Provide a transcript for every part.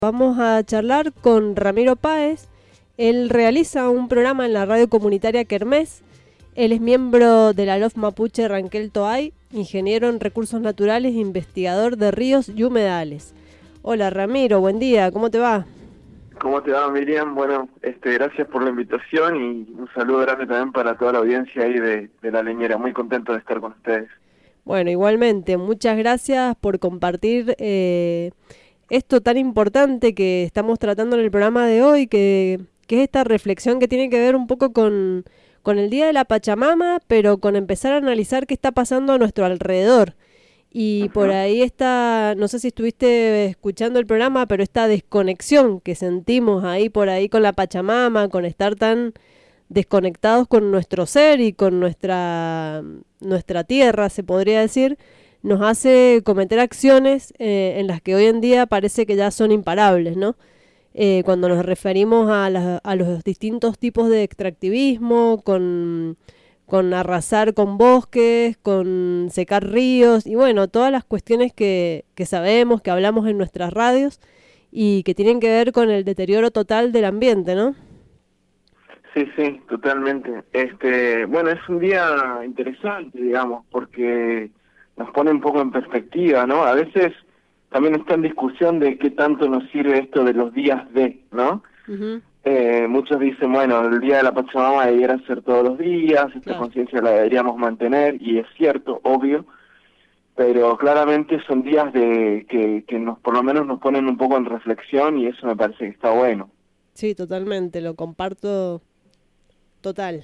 Vamos a charlar con Ramiro Páez. Él realiza un programa en la radio comunitaria Kermés. Él es miembro de la LOF Mapuche Ranquel Toay, ingeniero en recursos naturales e investigador de ríos y humedales. Hola Ramiro, buen día, ¿cómo te va? ¿Cómo te va, Miriam? Bueno, gracias por la invitación y un saludo grande también para toda la audiencia ahí de La Leñera. Muy contento de estar con ustedes. Bueno, igualmente, muchas gracias por compartir esto tan importante que estamos tratando en el programa de hoy, que es esta reflexión que tiene que ver un poco con el Día de la Pachamama, pero con empezar a analizar qué está pasando a nuestro alrededor. Y por ahí está, no sé si estuviste escuchando el programa, pero esta desconexión que sentimos ahí por ahí con la Pachamama, con estar tan desconectados con nuestro ser y con nuestra tierra, se podría decir, nos hace cometer acciones en las que hoy en día parece que ya son imparables, ¿no? Cuando nos referimos a los distintos tipos de extractivismo, con arrasar con bosques, con secar ríos y bueno, todas las cuestiones que sabemos, que hablamos en nuestras radios y que tienen que ver con el deterioro total del ambiente, ¿no? Sí, totalmente. Bueno, es un día interesante, digamos, porque nos pone un poco en perspectiva, ¿no? A veces también está en discusión de qué tanto nos sirve esto de los días de, ¿no? Uh-huh. Muchos dicen, bueno, el Día de la Pachamama debiera ser todos los días, esta conciencia la deberíamos mantener, y es cierto, obvio, pero claramente son días que nos, por lo menos nos ponen un poco en reflexión y eso me parece que está bueno. Sí, totalmente, lo comparto total.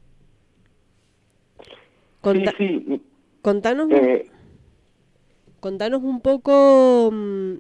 Sí. Contanos un poco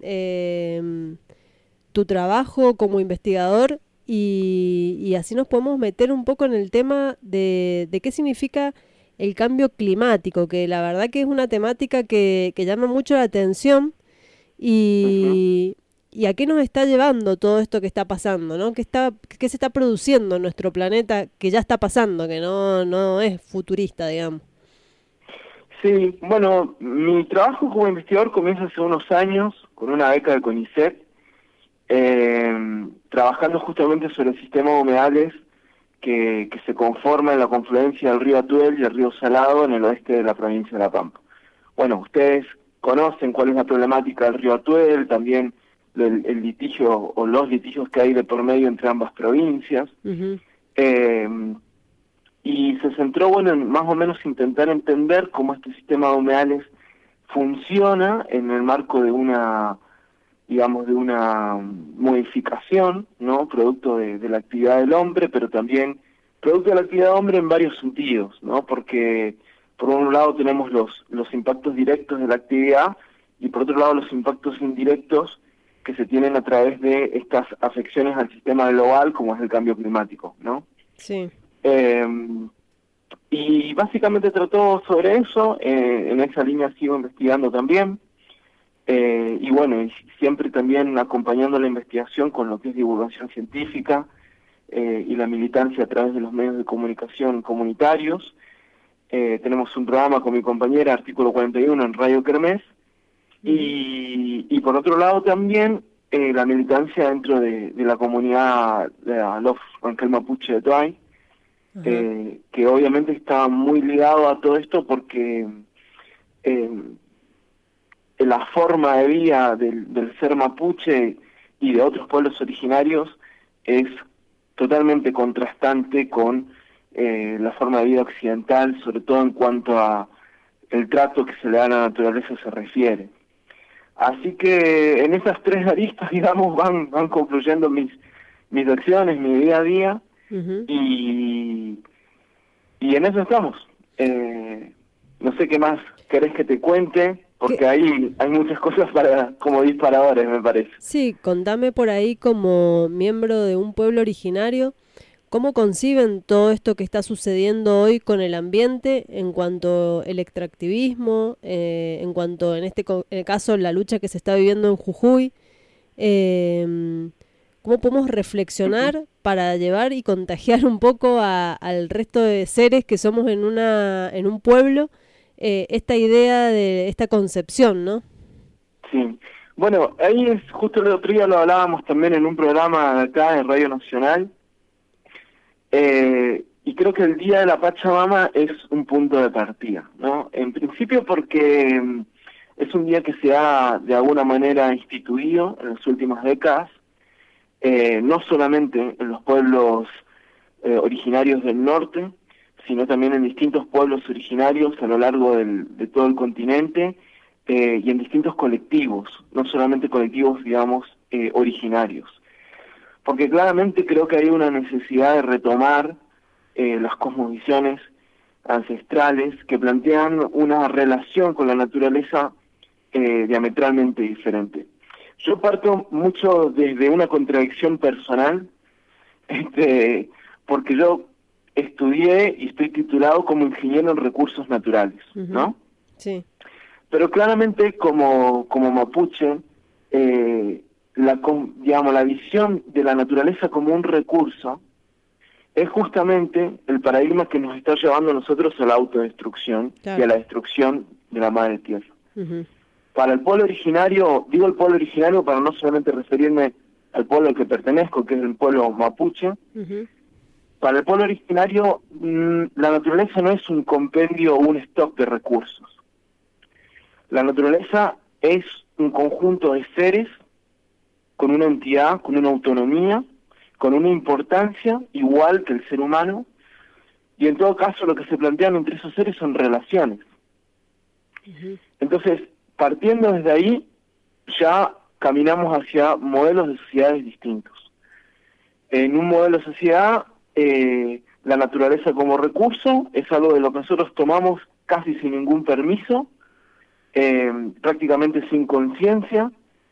tu trabajo como investigador y así nos podemos meter un poco en el tema de qué significa el cambio climático, que la verdad que es una temática que llama mucho la atención y a qué nos está llevando todo esto que está pasando, ¿no? ¿Qué se está produciendo en nuestro planeta que ya está pasando, que no es futurista, digamos? Sí, bueno, mi trabajo como investigador comienza hace unos años con una beca de CONICET, trabajando justamente sobre el sistema de humedales que se conforma en la confluencia del río Atuel y el río Salado en el oeste de la provincia de La Pampa. Bueno, ustedes conocen cuál es la problemática del río Atuel, también el litigio o los litigios que hay de por medio entre ambas provincias. Uh-huh. Y se centró, bueno, en más o menos intentar entender cómo este sistema de humedales funciona en el marco de una, digamos, de una modificación, ¿no? Producto de la actividad del hombre, pero también producto de la actividad del hombre en varios sentidos, ¿no? Porque por un lado tenemos los impactos directos de la actividad y por otro lado los impactos indirectos que se tienen a través de estas afecciones al sistema global, como es el cambio climático, ¿no? Sí. Y básicamente trató sobre eso, en esa línea sigo investigando también, y bueno, y siempre también acompañando la investigación con lo que es divulgación científica y la militancia a través de los medios de comunicación comunitarios. Tenemos un programa con mi compañera, Artículo 41, en Radio Kermés, y por otro lado también la militancia dentro de la comunidad de la LOF Ranquel Mapuche de Toay, que obviamente está muy ligado a todo esto porque la forma de vida del ser mapuche y de otros pueblos originarios es totalmente contrastante con la forma de vida occidental, sobre todo en cuanto a el trato que se le da a la naturaleza se refiere. Así que en esas tres aristas, digamos, van confluyendo mis acciones, mi día a día. Uh-huh. Y en eso estamos. No sé qué más querés que te cuente, porque ahí hay muchas cosas como disparadores, me parece. Sí, contame por ahí como miembro de un pueblo originario, ¿cómo conciben todo esto que está sucediendo hoy con el ambiente en cuanto al extractivismo, en cuanto en este caso la lucha que se está viviendo en Jujuy? ¿Cómo podemos reflexionar para llevar y contagiar un poco al resto de seres que somos en un pueblo esta idea de esta concepción, ¿no? Sí, Bueno, ahí es justo el otro día lo hablábamos también en un programa de acá en Radio Nacional, y creo que el Día de la Pachamama es un punto de partida, ¿no? En principio porque es un día que se ha de alguna manera instituido en las últimas décadas, no solamente en los pueblos originarios del norte, sino también en distintos pueblos originarios a lo largo de todo el continente, y en distintos colectivos, no solamente colectivos, digamos, originarios. Porque claramente creo que hay una necesidad de retomar las cosmovisiones ancestrales que plantean una relación con la naturaleza diametralmente diferente. Yo parto mucho desde una contradicción personal, porque yo estudié y estoy titulado como ingeniero en recursos naturales, ¿no? Sí. Pero claramente como mapuche, la visión de la naturaleza como un recurso es justamente el paradigma que nos está llevando a nosotros a la autodestrucción, claro, y a la destrucción de la madre tierra. Para el pueblo originario, digo el pueblo originario para no solamente referirme al pueblo al que pertenezco, que es el pueblo mapuche. Para el pueblo originario, la naturaleza no es un compendio o un stock de recursos. La naturaleza es un conjunto de seres con una entidad, con una autonomía, con una importancia igual que el ser humano, y en todo caso lo que se plantean entre esos seres son relaciones. Entonces, partiendo desde ahí, ya caminamos hacia modelos de sociedades distintos. En un modelo de sociedad, la naturaleza como recurso es algo de lo que nosotros tomamos casi sin ningún permiso, prácticamente sin conciencia,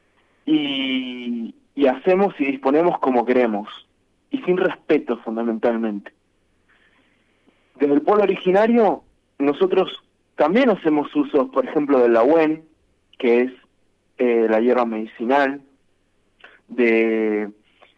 y hacemos y disponemos como queremos, y sin respeto fundamentalmente. Desde el pueblo originario, nosotros también hacemos uso, por ejemplo, del lahuen, que es la hierba medicinal, de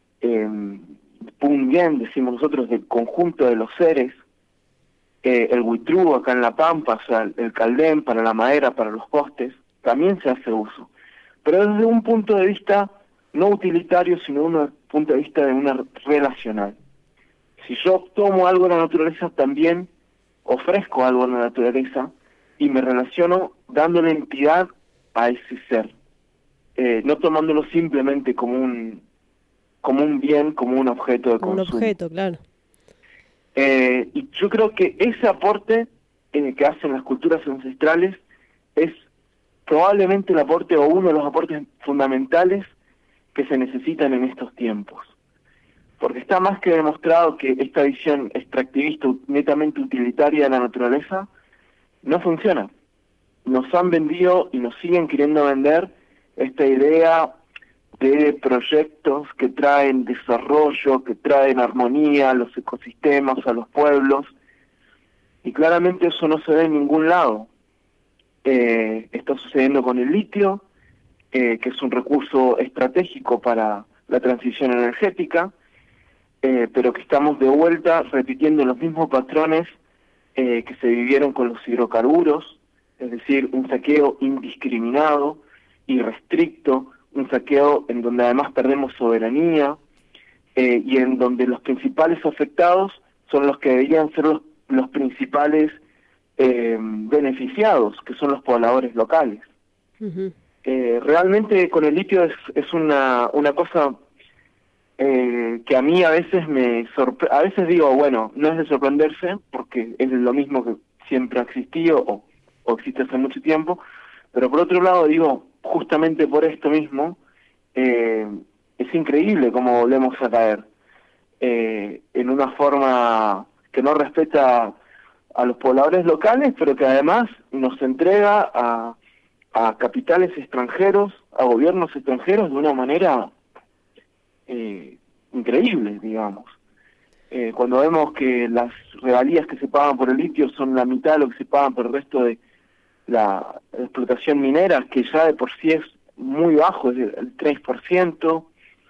Punguén, decimos nosotros, del conjunto de los seres, el huitrú acá en La Pampa, o sea, el caldén para la madera, para los postes, también se hace uso. Pero desde un punto de vista no utilitario, sino un punto de vista de una relacional. Si yo tomo algo de la naturaleza, también ofrezco algo de la naturaleza y me relaciono dándole entidad a ese ser, no tomándolo simplemente como un bien, como un objeto de consumo. Un objeto, claro. Y yo creo que ese aporte que hacen las culturas ancestrales es probablemente el aporte o uno de los aportes fundamentales que se necesitan en estos tiempos. Porque está más que demostrado que esta visión extractivista, netamente utilitaria de la naturaleza, no funciona. Nos han vendido y nos siguen queriendo vender esta idea de proyectos que traen desarrollo, que traen armonía a los ecosistemas, a los pueblos, y claramente eso no se ve en ningún lado. Está sucediendo con el litio, que es un recurso estratégico para la transición energética, pero que estamos de vuelta repitiendo los mismos patrones que se vivieron con los hidrocarburos, es decir, un saqueo indiscriminado, irrestricto, un saqueo en donde además perdemos soberanía, y en donde los principales afectados son los que deberían ser los principales beneficiados, que son los pobladores locales. Realmente con el litio es una cosa que a mí a veces a veces digo, bueno, no es de sorprenderse, porque es lo mismo que siempre ha existido o existe hace mucho tiempo, pero por otro lado digo, justamente por esto mismo, es increíble cómo volvemos a caer en una forma que no respeta a los pobladores locales, pero que además nos entrega a capitales extranjeros, a gobiernos extranjeros de una manera increíble, digamos. Cuando vemos que las regalías que se pagan por el litio son la mitad de lo que se pagan por el resto de la explotación minera, que ya de por sí es muy bajo, es el 3%,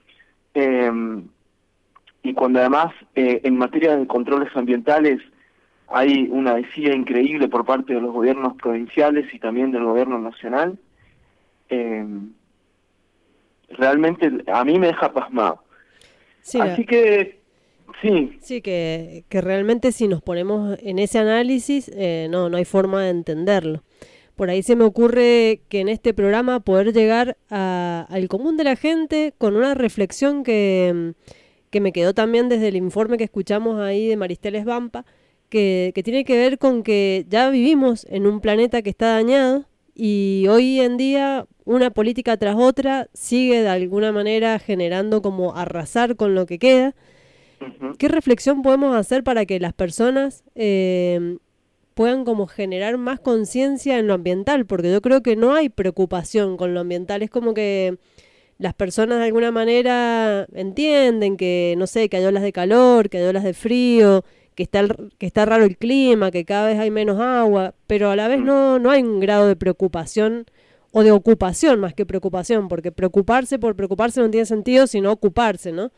y cuando además en materia de controles ambientales hay una desidia increíble por parte de los gobiernos provinciales y también del gobierno nacional, realmente a mí me deja pasmado. Sí, Así que, sí. Sí, que realmente si nos ponemos en ese análisis, no hay forma de entenderlo. Por ahí se me ocurre que en este programa poder llegar al común de la gente con una reflexión que me quedó también desde el informe que escuchamos ahí de Maristeles Vampa, que tiene que ver con que ya vivimos en un planeta que está dañado y hoy en día una política tras otra sigue de alguna manera generando como arrasar con lo que queda. Uh-huh. ¿Qué reflexión podemos hacer para que las personas puedan como generar más conciencia en lo ambiental? Porque yo creo que no hay preocupación con lo ambiental. Es como que las personas de alguna manera entienden que, no sé, que hay olas de calor, que hay olas de frío, que está raro el clima, que cada vez hay menos agua, pero a la vez no hay un grado de preocupación o de ocupación más que preocupación, porque preocuparse por preocuparse no tiene sentido, sino ocuparse, ¿no?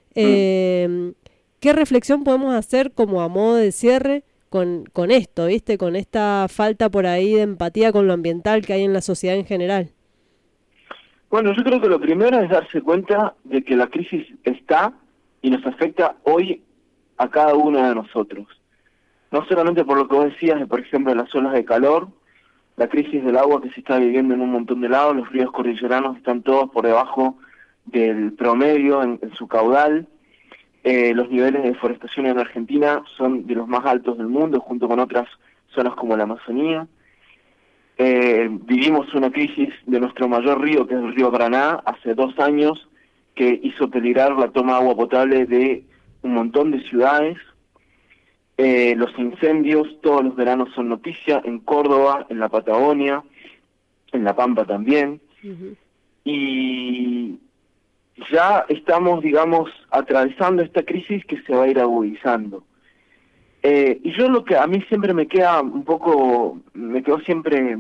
¿Qué reflexión podemos hacer como a modo de cierre con esto, ¿viste? Con esta falta por ahí de empatía con lo ambiental que hay en la sociedad en general. Bueno, yo creo que lo primero es darse cuenta de que la crisis está y nos afecta hoy a cada uno de nosotros. No solamente por lo que vos decías, por ejemplo, las olas de calor, la crisis del agua que se está viviendo en un montón de lados, los ríos cordilleranos están todos por debajo del promedio en su caudal. Los niveles de deforestación en Argentina son de los más altos del mundo, junto con otras zonas como la Amazonía. Vivimos una crisis de nuestro mayor río, que es el río Paraná, hace 2 años, que hizo peligrar la toma de agua potable de un montón de ciudades. Los incendios todos los veranos son noticia, en Córdoba, en la Patagonia, en La Pampa también. Uh-huh. Y ya estamos, digamos, atravesando esta crisis que se va a ir agudizando. Y yo lo que a mí siempre me queda un poco, me quedó siempre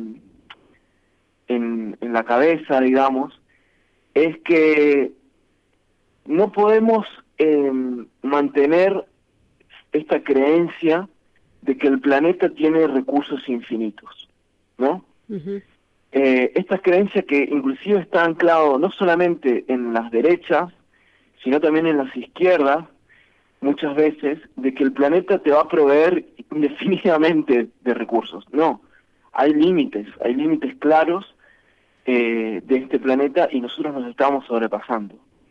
en la cabeza, digamos, es que no podemos mantener esta creencia de que el planeta tiene recursos infinitos, ¿no? Uh-huh. Esta creencia que inclusive está anclado no solamente en las derechas, sino también en las izquierdas, muchas veces, de que el planeta te va a proveer indefinidamente de recursos. No, hay límites claros de este planeta y nosotros nos estamos sobrepasando.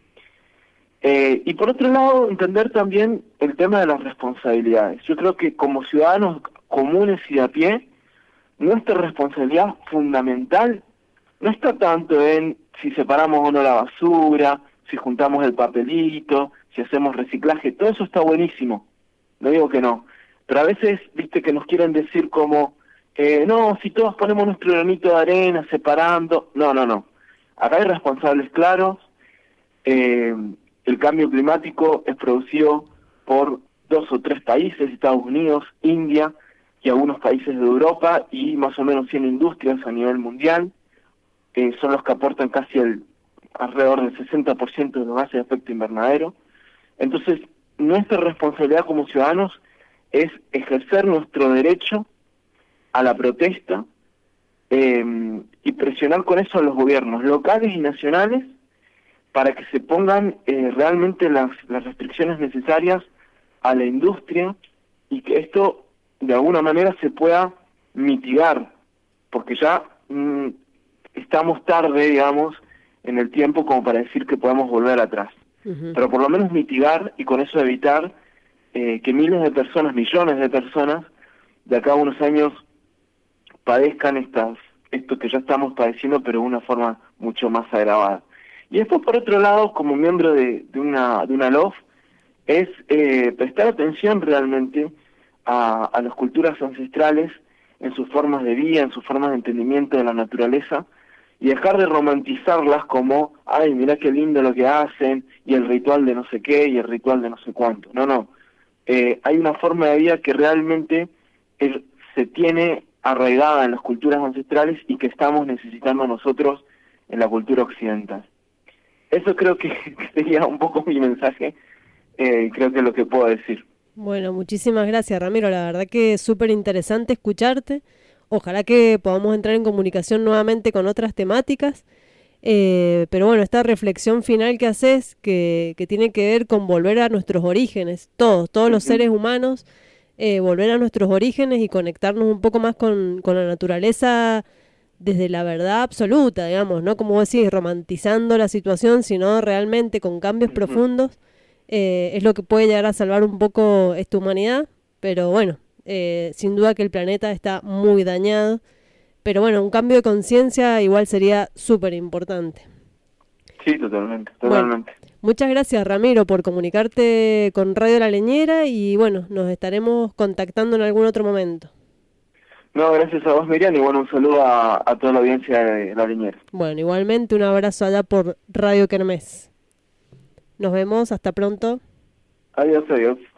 Y por otro lado, entender también el tema de las responsabilidades. Yo creo que como ciudadanos comunes y de a pie, nuestra responsabilidad fundamental no está tanto en si separamos o no la basura, si juntamos el papelito, si hacemos reciclaje, todo eso está buenísimo, no digo que no, pero a veces, viste, que nos quieren decir como, no, si todos ponemos nuestro granito de arena, separando, no, acá hay responsables claros. El cambio climático es producido por 2 o 3 países, Estados Unidos, India y algunos países de Europa, y más o menos 100 industrias a nivel mundial, son los que aportan casi alrededor del 60% de los gases de efecto invernadero. Entonces, nuestra responsabilidad como ciudadanos es ejercer nuestro derecho a la protesta y presionar con eso a los gobiernos locales y nacionales para que se pongan realmente las restricciones necesarias a la industria y que esto de alguna manera se pueda mitigar, porque ya estamos tarde, digamos, en el tiempo como para decir que podemos volver atrás. Uh-huh. Pero por lo menos mitigar y con eso evitar que miles de personas, millones de personas, de acá a unos años padezcan esto que ya estamos padeciendo, pero de una forma mucho más agravada. Y después, por otro lado, como miembro de una LOF, es prestar atención realmente a las culturas ancestrales en sus formas de vida, en sus formas de entendimiento de la naturaleza, y dejar de romantizarlas como, ay, mirá qué lindo lo que hacen, y el ritual de no sé qué, y el ritual de no sé cuánto. No. Hay una forma de vida que realmente se tiene arraigada en las culturas ancestrales y que estamos necesitando nosotros en la cultura occidental. Eso creo que sería un poco mi mensaje, creo que es lo que puedo decir. Bueno, muchísimas gracias, Ramiro. La verdad que es súper interesante escucharte. Ojalá que podamos entrar en comunicación nuevamente con otras temáticas. Pero bueno, esta reflexión final que haces, que tiene que ver con volver a nuestros orígenes, todos los seres humanos, volver a nuestros orígenes y conectarnos un poco más con la naturaleza desde la verdad absoluta, digamos, no como vos decís, romantizando la situación, sino realmente con cambios profundos, es lo que puede llegar a salvar un poco esta humanidad, pero bueno, sin duda que el planeta está muy dañado, pero bueno, un cambio de conciencia igual sería súper importante. Sí, totalmente. Bueno, muchas gracias, Ramiro, por comunicarte con Radio La Leñera y bueno, nos estaremos contactando en algún otro momento. No, gracias a vos, Miriam, y bueno, un saludo a toda la audiencia de La Leñera. Bueno, igualmente un abrazo allá por Radio Kermés. Nos vemos, hasta pronto. Adiós, adiós.